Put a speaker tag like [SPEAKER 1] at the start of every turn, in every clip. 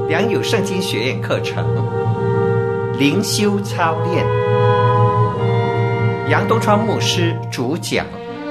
[SPEAKER 1] 良友圣经学院课程灵修操练，杨东川牧师主讲。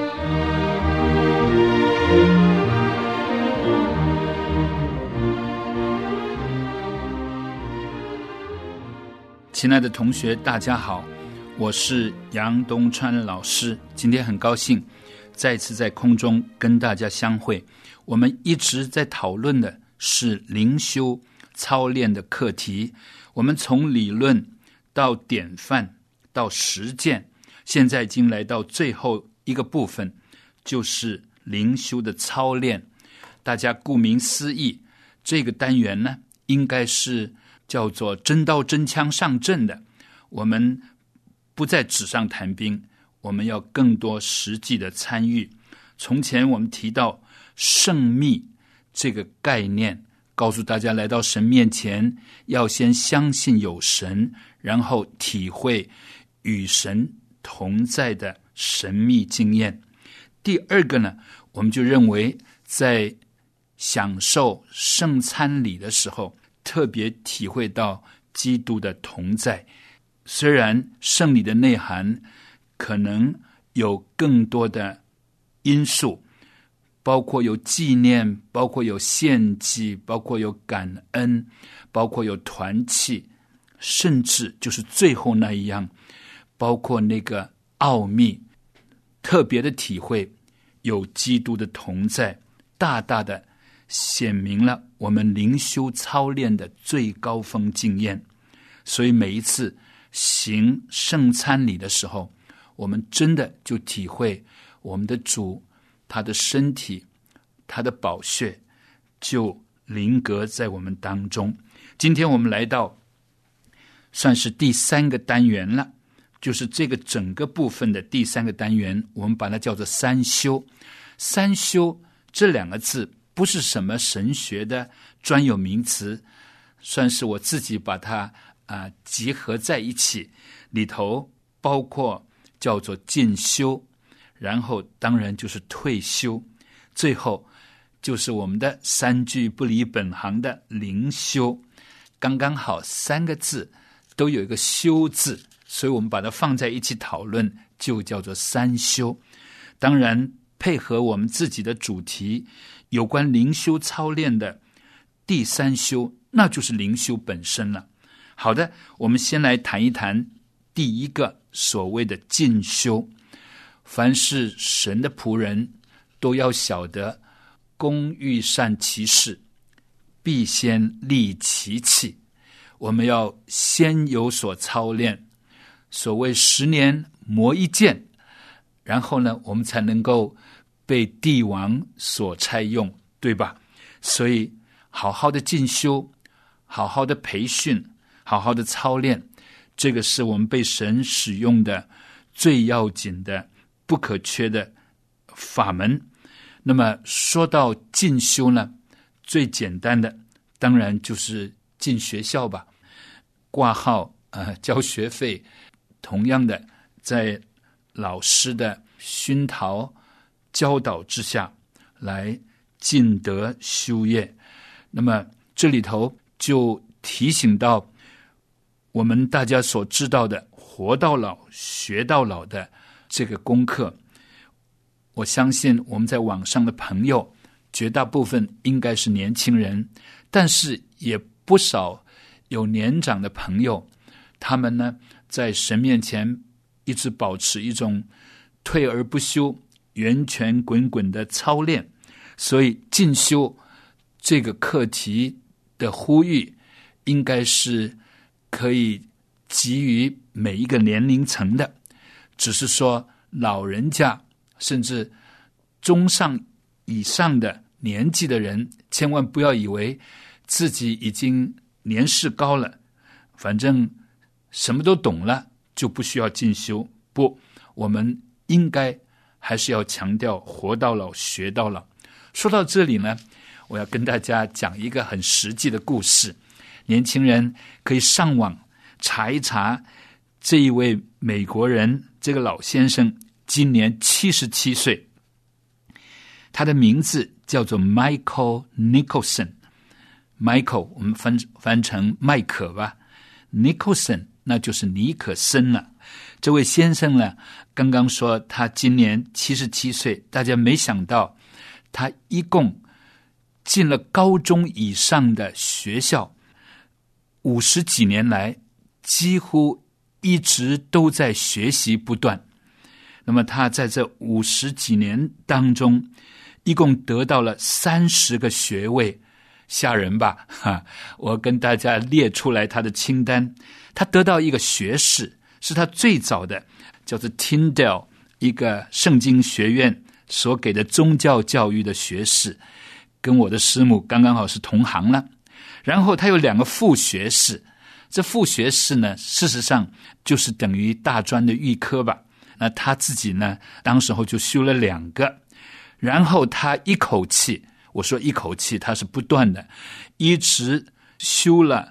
[SPEAKER 2] 亲爱的同学，大家好，我是杨东川老师。今天很高兴再次在空中跟大家相会。我们一直在讨论的是灵修操练的课题，我们从理论到典范到实践，现在已经来到最后一个部分，就是灵修的操练。大家顾名思义，这个单元呢，应该是叫做真刀真枪上阵的。我们不在纸上谈兵，我们要更多实际的参与。从前我们提到圣秘这个概念，告诉大家来到神面前要先相信有神，然后体会与神同在的神秘经验。第二个呢，我们就认为在享受圣餐礼的时候，特别体会到基督的同在。虽然圣礼的内涵可能有更多的因素，包括有纪念，包括有献祭，包括有感恩，包括有团契，甚至就是最后那一样，包括那个奥秘，特别的体会有基督的同在，大大的显明了我们灵修操练的最高峰经验。所以每一次行圣餐礼的时候，我们真的就体会我们的主，他的身体，他的宝血就临格在我们当中。今天我们来到算是第三个单元了，就是这个整个部分的第三个单元，我们把它叫做三修。三修这两个字不是什么神学的专有名词，算是我自己把它集合在一起，里头包括叫做进修，然后当然就是退休，最后就是我们的三句不离本行的灵修。刚刚好三个字都有一个修字，所以我们把它放在一起讨论，就叫做三修。当然配合我们自己的主题，有关灵修操练的第三修，那就是灵修本身了。好的，我们先来谈一谈第一个所谓的进修。凡是神的仆人都要晓得，工欲善其事，必先利其器。我们要先有所操练，所谓10年磨一剑，然后呢，我们才能够被帝王所差用，对吧？所以好好的进修，好好的培训，好好的操练，这个是我们被神使用的最要紧的不可缺的法门。那么说到进修呢，最简单的当然就是进学校吧，挂号交学费，同样的在老师的熏陶教导之下来尽德修业。那么这里头就提醒到我们大家所知道的活到老学到老的这个功课。我相信我们在网上的朋友绝大部分应该是年轻人，但是也不少有年长的朋友，他们呢在神面前一直保持一种退而不休、源泉滚滚的操练。所以进修这个课题的呼吁应该是可以给予每一个年龄层的，只是说老人家甚至中上以上的年纪的人，千万不要以为自己已经年事高了，反正什么都懂了就不需要进修。不，我们应该还是要强调活到老学到老。说到这里呢，我要跟大家讲一个很实际的故事，年轻人可以上网查一查这一位美国人，这个老先生今年77岁，他的名字叫做 Michael Nicholson。 Michael 我们翻成麦可吧， Nicholson 那就是尼可森了。这位先生呢，刚刚说他今年77岁，大家没想到他一共进了高中以上的学校，50几年来几乎一直都在学习不断。那么他在这50几年当中一共得到了30个学位，吓人吧？我跟大家列出来他的清单。他得到一个学士，是他最早的叫做 Tyndale 一个圣经学院所给的宗教教育的学士，跟我的师母刚刚好是同行了。然后他有2个副学士，这副学士呢，事实上就是等于大专的预科吧。那他自己呢，当时候就修了2个，然后他一口气，我说一口气，他是不断的，一直修了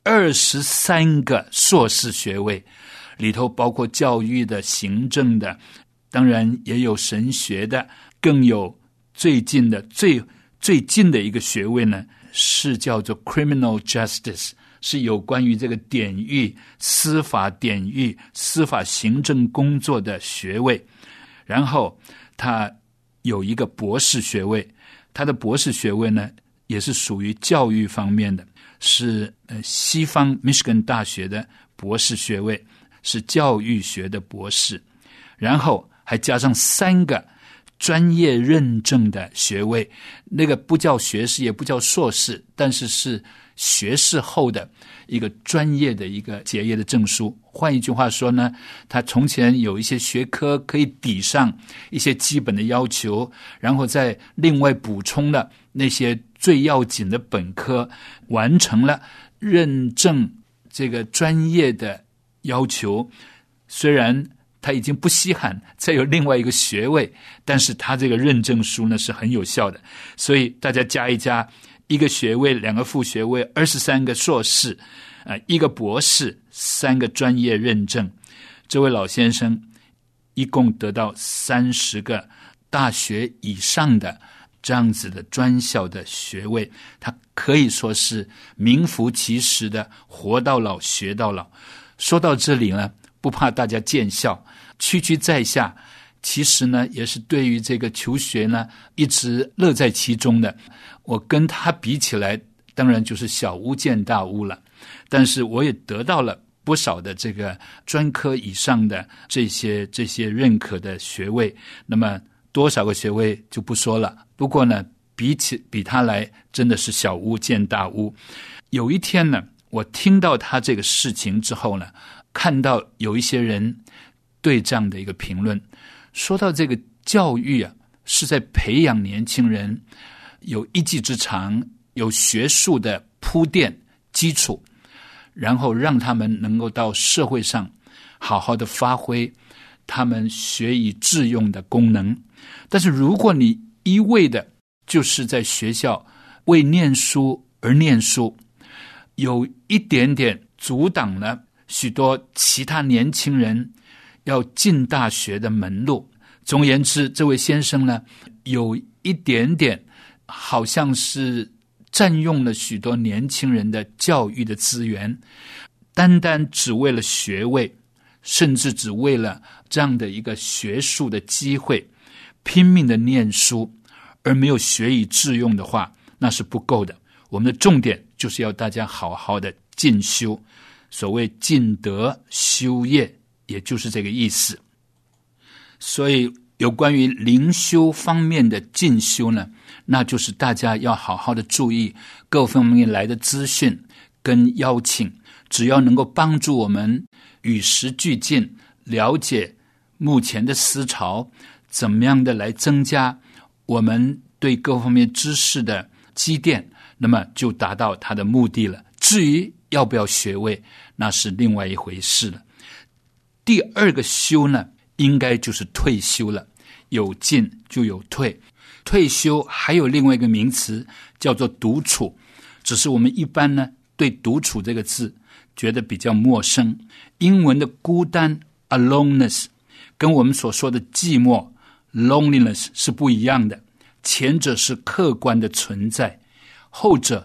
[SPEAKER 2] 23个硕士学位，里头包括教育的、行政的，当然也有神学的，更有最近的最近的一个学位呢，是叫做 Criminal Justice， 是有关于这个典狱、司法典狱、司法行政工作的学位。然后他有一个博士学位，他的博士学位呢也是属于教育方面的，是西方 Michigan 大学的博士学位，是教育学的博士。然后还加上3个专业认证的学位，那个不叫学士也不叫硕士，但是是学士后的一个专业的一个结业的证书。换一句话说呢，他从前有一些学科可以抵上一些基本的要求，然后再另外补充了那些最要紧的本科，完成了认证这个专业的要求。虽然他已经不稀罕再有另外一个学位，但是他这个认证书呢是很有效的。所以大家加一加，1个学位，2个副学位，23个硕士，1个博士，3个专业认证。这位老先生一共得到30个大学以上的这样子的专校的学位，他可以说是名副其实的活到老学到老。说到这里呢，不怕大家见笑，区区在下其实呢也是对于这个求学呢一直乐在其中的。我跟他比起来当然就是小巫见大巫了，但是我也得到了不少的这个专科以上的这些认可的学位。那么多少个学位就不说了，不过呢比他来真的是小巫见大巫。有一天呢，我听到他这个事情之后呢，看到有一些人对这样的一个评论，说到这个教育啊，是在培养年轻人有一技之长，有学术的铺垫基础，然后让他们能够到社会上好好的发挥他们学以致用的功能。但是如果你一味的就是在学校为念书而念书，有一点点阻挡了许多其他年轻人要进大学的门路。总而言之，这位先生呢，有一点点好像是占用了许多年轻人的教育的资源，单单只为了学位，甚至只为了这样的一个学术的机会，拼命的念书，而没有学以致用的话，那是不够的。我们的重点就是要大家好好的进修，所谓进德修业，也就是这个意思。所以有关于灵修方面的进修呢，那就是大家要好好的注意各方面来的资讯跟邀请，只要能够帮助我们与时俱进，了解目前的思潮，怎么样的来增加我们对各方面知识的积淀，那么就达到它的目的了。至于要不要学位，那是另外一回事了。第2个修呢，应该就是退休了。有进就有退，退休还有另外一个名词叫做独处，只是我们一般呢对独处这个字觉得比较陌生。英文的孤单 aloneness 跟我们所说的寂寞 loneliness 是不一样的，前者是客观的存在，后者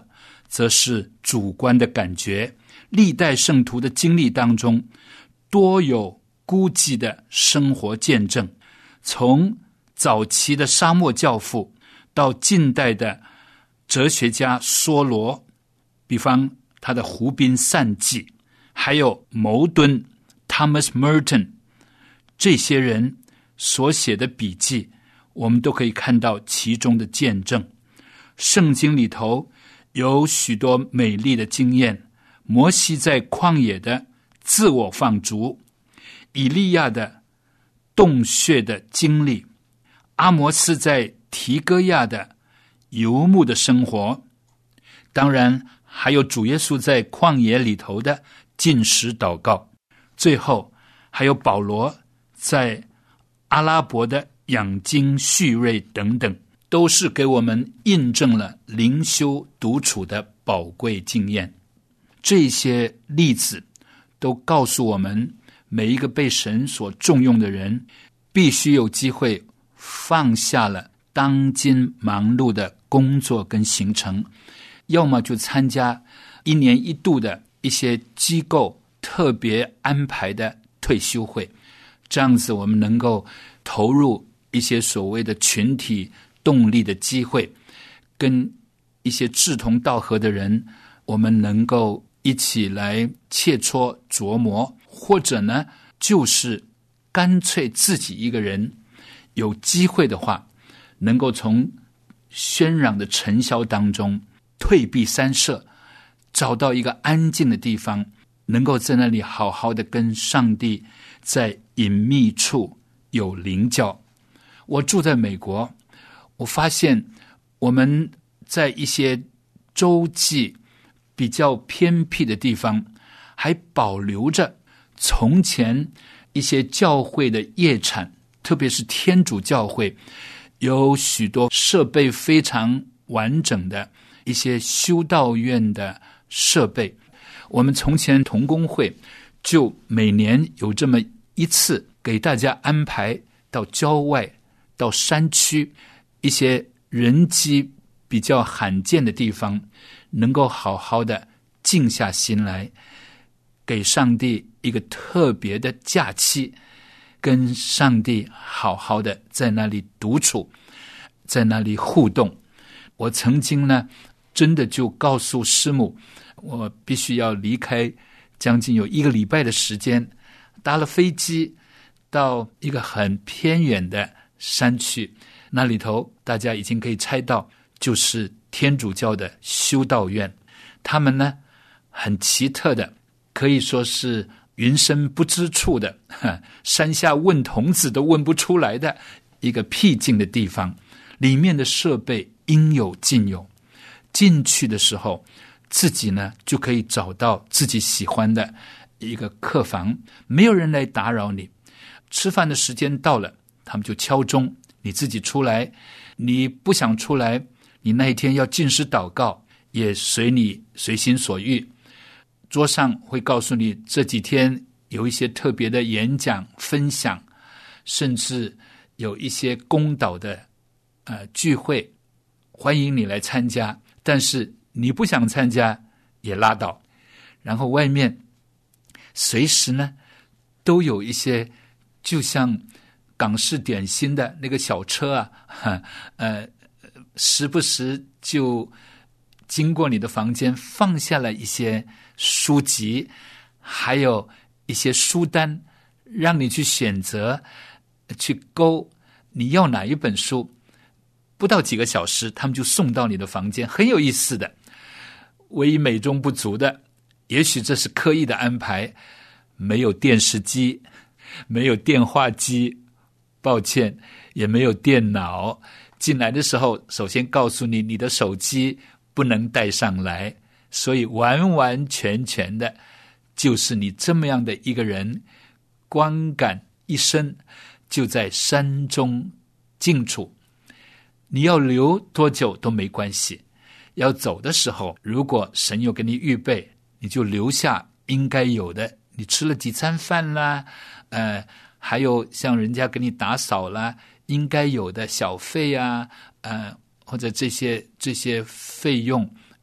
[SPEAKER 2] 则是主观的感觉。历代圣徒的经历当中，多有孤寂的生活见证，从早期的沙漠教父到近代的哲学家梭罗，比方他的湖滨散记，还有牟敦 Thomas Merton， 这些人所写的笔记，我们都可以看到其中的见证。圣经里头有许多美丽的经验，摩西在旷野的自我放逐，以利亚的洞穴的经历，阿摩斯在提哥亚的游牧的生活，当然还有主耶稣在旷野里头的禁食祷告，最后还有保罗在阿拉伯的养精蓄锐等等，都是给我们印证了灵修独处的宝贵经验。这些例子都告诉我们，每一个被神所重用的人，必须有机会放下了当今忙碌的工作跟行程，要么就参加一年一度的一些机构特别安排的退休会，这样子我们能够投入一些所谓的群体动力的机会，跟一些志同道合的人，我们能够一起来切磋琢磨，或者呢就是干脆自己一个人有机会的话，能够从喧嚷的尘嚣当中退避三舍，找到一个安静的地方，能够在那里好好的跟上帝在隐秘处有灵交。我住在美国，我发现我们在一些洲际比较偏僻的地方，还保留着从前一些教会的业产，特别是天主教会有许多设备非常完整的一些修道院的设备。我们从前同工会就每年有这么一次，给大家安排到郊外到山区一些人迹比较罕见的地方，能够好好的静下心来，给上帝一个特别的假期，跟上帝好好的在那里独处，在那里互动。我曾经呢真的就告诉师母，我必须要离开将近有1个礼拜的时间，搭了飞机到一个很偏远的山区，那里头大家已经可以猜到，就是天主教的修道院。他们呢很奇特的，可以说是云深不知处的，山下问童子都问不出来的一个僻静的地方，里面的设备应有尽有。进去的时候，自己呢就可以找到自己喜欢的一个客房，没有人来打扰你。吃饭的时间到了，他们就敲钟，你自己出来。你不想出来，你那一天要禁食祷告，也随你随心所欲。桌上会告诉你这几天有一些特别的演讲分享，甚至有一些公祷的聚会，欢迎你来参加。但是你不想参加也拉倒。然后外面随时呢都有一些就像港式点心的那个小车啊，时不时就经过你的房间，放下了一些书籍，还有一些书单，让你去选择，去勾你要哪一本书。不到几个小时，他们就送到你的房间，很有意思的。唯一美中不足的，也许这是刻意的安排，没有电视机，没有电话机，抱歉，也没有电脑。进来的时候，首先告诉你，你的手机不能带上来，所以完完全全的就是你这么样的一个人，光感一生就在山中静处。你要留多久都没关系，要走的时候，如果神有给你预备，你就留下应该有的，你吃了几餐饭啦，还有像人家给你打扫啦，应该有的小费啊，或者这些费用，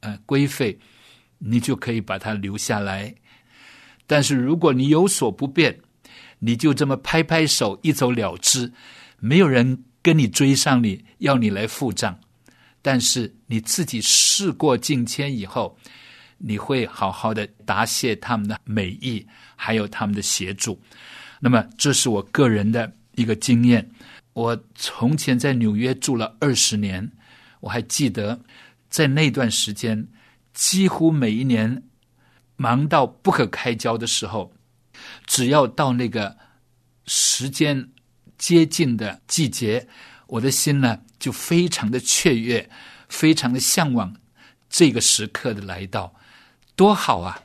[SPEAKER 2] 规费，你就可以把它留下来。但是如果你有所不便，你就这么拍拍手一走了之，没有人跟你追上你，要你来付账。但是你自己事过境迁以后，你会好好的答谢他们的美意，还有他们的协助。那么这是我个人的一个经验。我从前在纽约住了20年，我还记得在那段时间，几乎每一年忙到不可开交的时候，只要到那个时间接近的季节，我的心呢就非常的雀跃，非常的向往这个时刻的来到。多好啊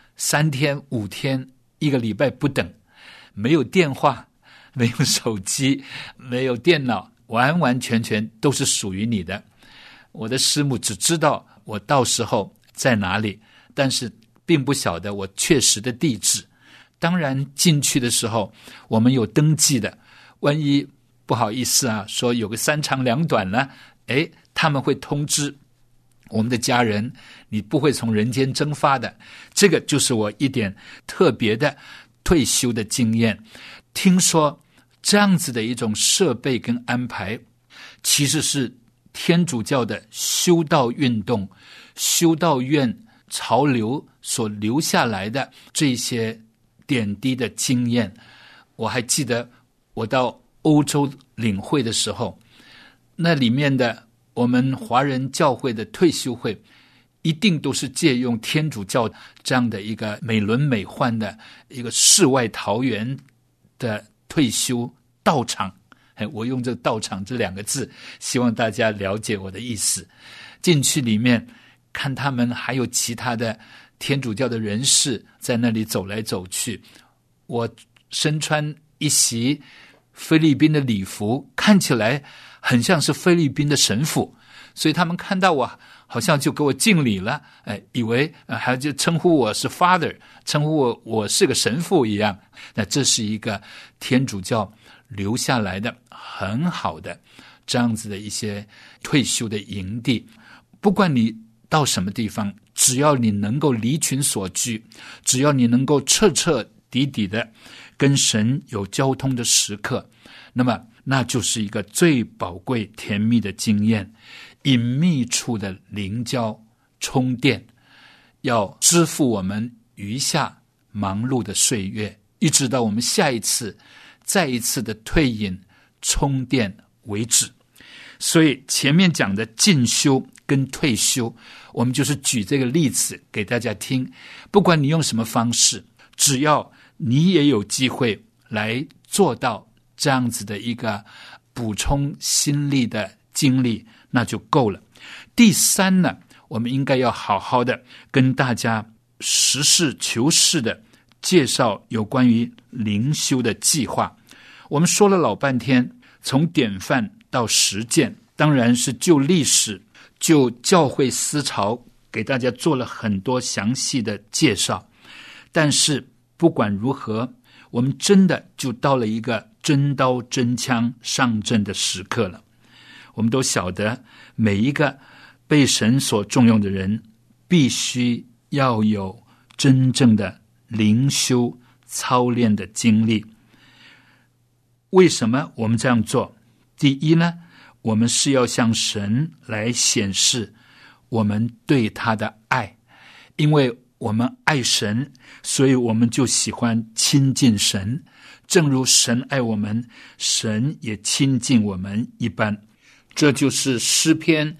[SPEAKER 2] ！3天5天1个礼拜不等，没有电话，没有手机，没有电脑，完完全全都是属于你的。我的师母只知道我到时候在哪里，但是并不晓得我确实的地址。当然进去的时候我们有登记的，万一不好意思啊，说有个3长2短呢，他们会通知我们的家人，你不会从人间蒸发的。这个就是我一点特别的退休的经验。听说这样子的一种设备跟安排，其实是天主教的修道运动、修道院潮流所留下来的这些点滴的经验。我还记得我到欧洲领会的时候，那里面的我们华人教会的退休会一定都是借用天主教这样的一个美轮美奂的一个世外桃源的退休道场。我用这个道场这2个字，希望大家了解我的意思。进去里面看他们还有其他的天主教的人士在那里走来走去，我身穿一袭菲律宾的礼服，看起来很像是菲律宾的神父，所以他们看到我好像就给我敬礼了，以为还就称呼我是 Father， 称呼我是个神父一样。那这是一个天主教留下来的很好的这样子的一些退休的营地。不管你到什么地方，只要你能够离群所居，只要你能够彻彻底底的跟神有交通的时刻，那么那就是一个最宝贵甜蜜的经验。隐秘处的灵交充电，要支付我们余下忙碌的岁月，一直到我们下一次再一次的退隐充电为止。所以前面讲的进修跟退休，我们就是举这个例子给大家听。不管你用什么方式，只要你也有机会来做到这样子的一个补充心力的经历，那就够了。第3呢，我们应该要好好的跟大家实事求是的介绍有关于灵修的计划。我们说了老半天，从典范到实践，当然是就历史就教会思潮给大家做了很多详细的介绍。但是不管如何，我们真的就到了一个真刀真枪上阵的时刻了。我们都晓得，每一个被神所重用的人必须要有真正的灵修操练的经历。为什么我们这样做？第一呢，我们是要向神来显示我们对他的爱，因为我们爱神，所以我们就喜欢亲近神，正如神爱我们，神也亲近我们一般。这就是诗篇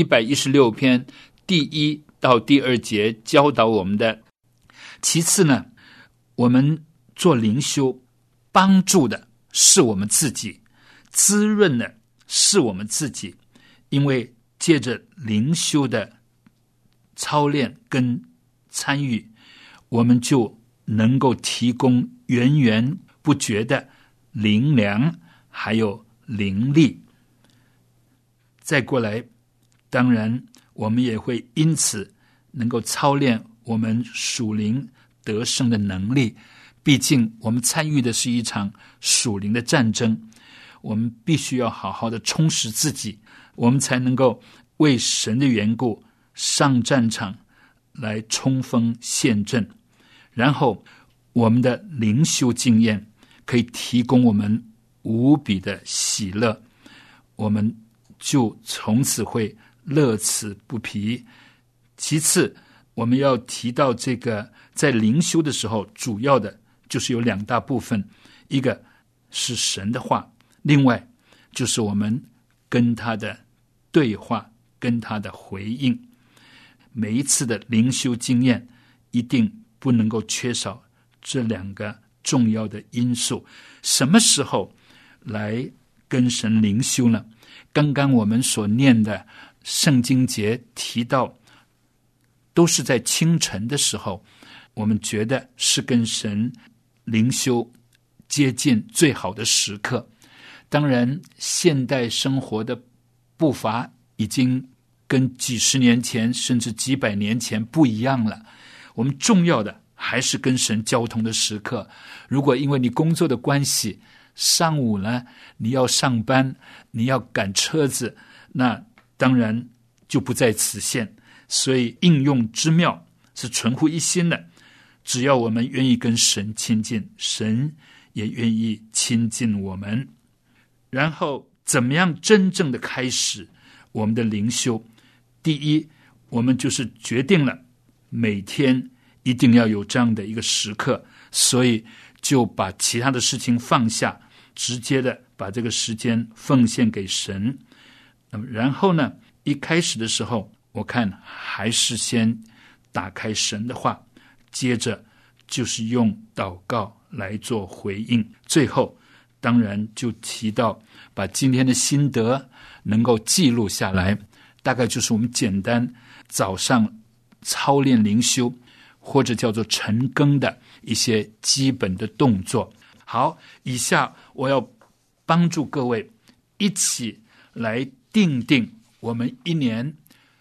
[SPEAKER 2] 116篇第1到第2节教导我们的。其次呢，我们做灵修帮助的是我们自己，滋润的是我们自己，因为借着灵修的操练跟参与，我们就能够提供源源不绝的灵粮还有灵力。再过来，当然我们也会因此能够操练我们属灵得胜的能力。毕竟我们参与的是一场属灵的战争，我们必须要好好的充实自己，我们才能够为神的缘故上战场来冲锋陷阵，然后我们的灵修经验可以提供我们无比的喜乐，我们就从此会乐此不疲。其次，我们要提到这个在灵修的时候，主要的就是有2大部分，一个是神的话，另外就是我们跟他的对话，跟他的回应。每一次的灵修经验一定不能够缺少这2个重要的因素。什么时候来跟神灵修呢？刚刚我们所念的圣经节提到，都是在清晨的时候，我们觉得是跟神灵修接近最好的时刻。当然，现代生活的步伐已经跟几十年前甚至几百年前不一样了。我们重要的还是跟神交通的时刻。如果因为你工作的关系，上午呢你要上班，你要赶车子，那当然就不在此限。所以应用之妙是存乎一心的，只要我们愿意跟神亲近，神也愿意亲近我们。然后怎么样真正的开始我们的灵修？第一，我们就是决定了每天一定要有这样的一个时刻，所以就把其他的事情放下，直接的把这个时间奉献给神。那么然后呢，一开始的时候，我看还是先打开神的话，接着就是用祷告来做回应，最后当然就提到把今天的心得能够记录下来，大概就是我们简单早上操练灵修或者叫做晨更的一些基本的动作。好，以下我要帮助各位一起来定我们一年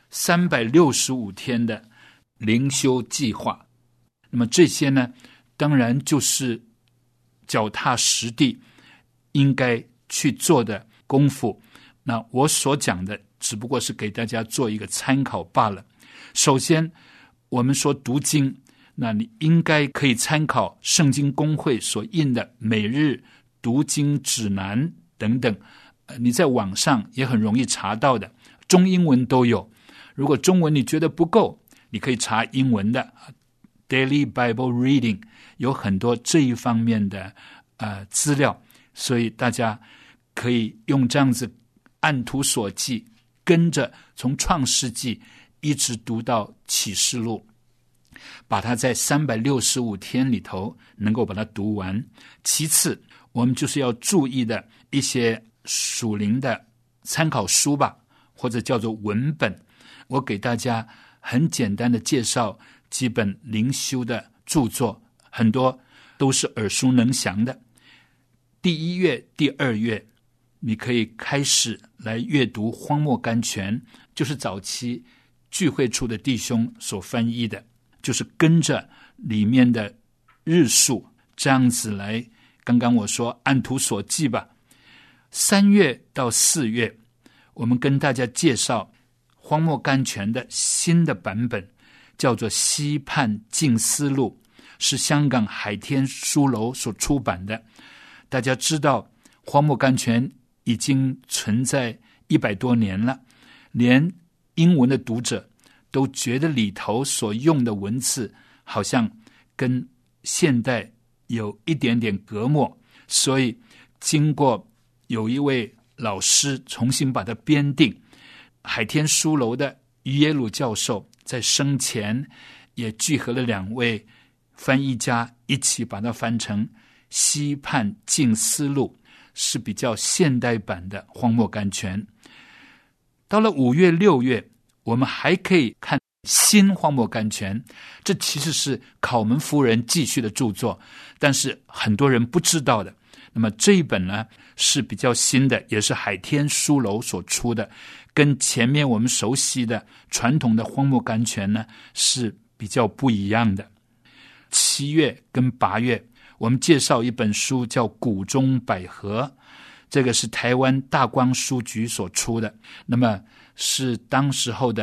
[SPEAKER 2] 365天的灵修计划。那么这些呢，当然就是脚踏实地应该去做的功夫。那我所讲的只不过是给大家做一个参考罢了。首先我们说读经，那你应该可以参考圣经公会所印的每日读经指南等等，你在网上也很容易查到的，中英文都有。如果中文你觉得不够，你可以查英文的 Daily Bible Reading， 有很多这一方面的资料，所以大家可以用这样子按图索骥，跟着从创世纪一直读到启示录，把它在365天里头能够把它读完。其次，我们就是要注意的一些属灵的参考书吧，或者叫做文本。我给大家很简单的介绍几本灵修的著作，很多都是耳熟能详的。第1月、第2月，你可以开始来阅读荒漠甘泉，就是早期聚会处的弟兄所翻译的，就是跟着里面的日数这样子来，刚刚我说按图索骥吧。3月到4月，我们跟大家介绍荒漠甘泉的新的版本，叫做溪畔静思录，是香港海天书楼所出版的。大家知道荒漠甘泉已经存在100多年了，连英文的读者都觉得里头所用的文字好像跟现代有一点点隔膜，所以经过有一位老师重新把它编订，海天书楼的于耶鲁教授在生前也聚合了2位翻译家一起把它翻成溪畔静思录，是比较现代版的荒漠甘泉。到了5月、6月，我们还可以看新荒漠甘泉，这其实是考门夫人继续的著作，但是很多人不知道的。那么这一本呢是比较新的，也是海天书楼所出的，跟前面我们熟悉的传统的荒漠甘泉呢是比较不一样的。7月跟8月，我们介绍一本书叫《谷中百合》，这个是台湾大光书局所出的，那么是当时候的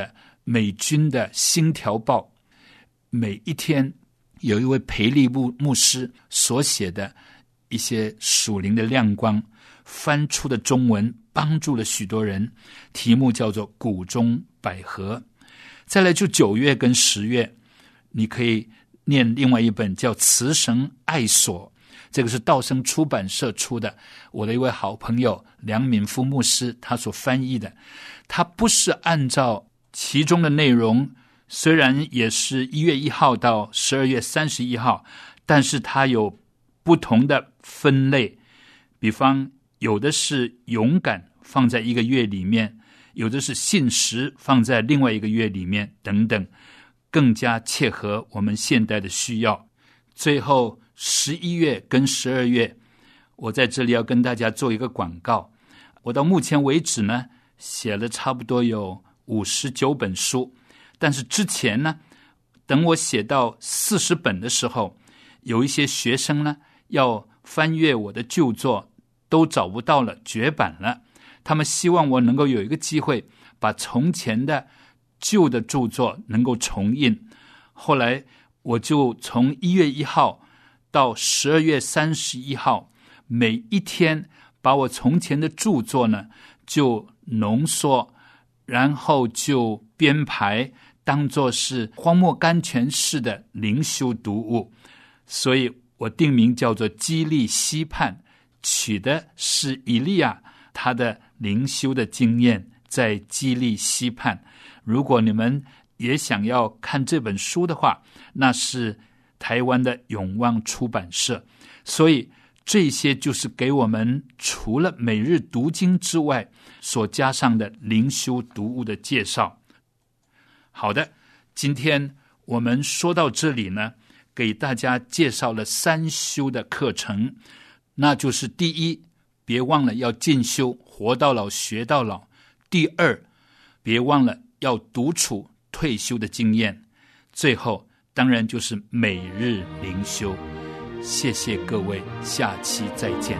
[SPEAKER 2] 美军的星条报，每一天有一位培利牧师所写的一些属灵的亮光，翻出的中文帮助了许多人，题目叫做谷中百合。再来就9月跟10月，你可以念另外一本叫慈神爱所，这个是道生出版社出的，我的一位好朋友梁敏夫牧师他所翻译的。他不是按照其中的内容，虽然也是1月1号到12月31号，但是它有不同的分类，比方有的是勇敢放在1个月里面，有的是信实放在另外1个月里面等等，更加切合我们现代的需要。最后11月跟12月，我在这里要跟大家做一个广告。我到目前为止呢，写了差不多有59本书，但是之前呢，等我写到40本的时候，有一些学生呢要翻阅我的旧作，都找不到了，绝版了。他们希望我能够有一个机会，把从前的旧的著作能够重印。后来我就从1月1号到12月31号，每一天把我从前的著作呢就浓缩，然后就编排当作是荒漠甘泉式的灵修读物，所以我定名叫做基利溪畔，取的是以利亚他的灵修的经验，在基利溪畔。如果你们也想要看这本书的话，那是台湾的永旺出版社。所以这些就是给我们除了每日读经之外所加上的灵修读物的介绍。好的，今天我们说到这里呢，给大家介绍了3修的课程，那就是第一，别忘了要进修，活到老学到老；第二，别忘了要独处退休的经验；最后当然就是每日灵修。谢谢各位，下期再见。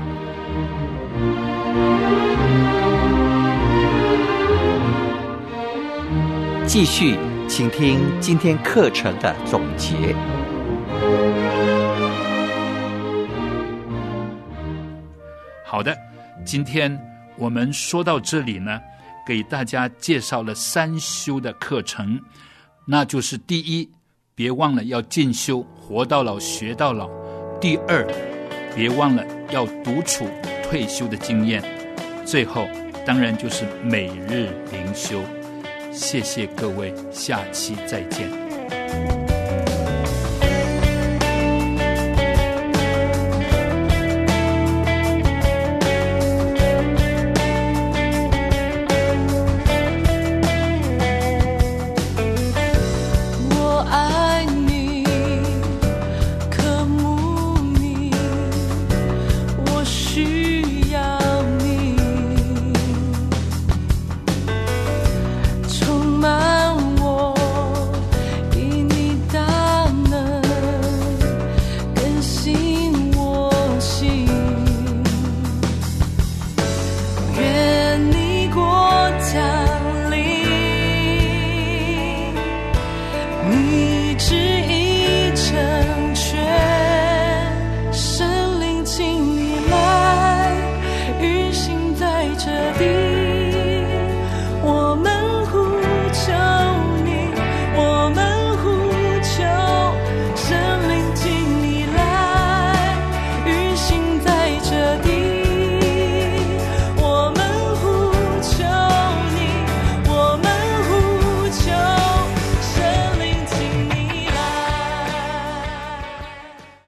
[SPEAKER 1] 继续请听今天课程的总结。
[SPEAKER 2] 好的，今天我们说到这里呢，给大家介绍了3修的课程，那就是第一，别忘了要进修，活到老学到老；第二，别忘了要独处退休的经验；最后当然就是每日灵修。谢谢各位，下期再见。